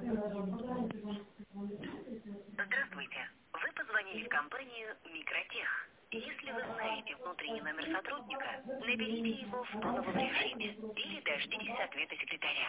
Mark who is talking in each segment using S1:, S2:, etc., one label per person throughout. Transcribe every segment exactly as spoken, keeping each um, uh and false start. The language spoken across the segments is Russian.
S1: Здравствуйте. Вы позвонили в компанию «Микротех». Если вы знаете внутренний номер сотрудника, наберите его в тоновом режиме или дождитесь ответа секретаря.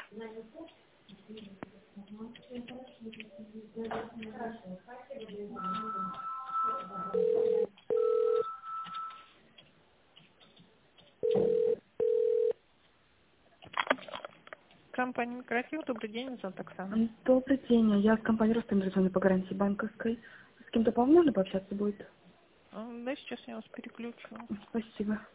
S1: Компания «Микротех», добрый день, меня зовут Оксана.
S2: Добрый день, я с компании «Ростовизионной» по гарантии банковской. С кем-то, по-моему, можно пообщаться будет?
S1: Да, сейчас я вас переключу.
S2: Спасибо.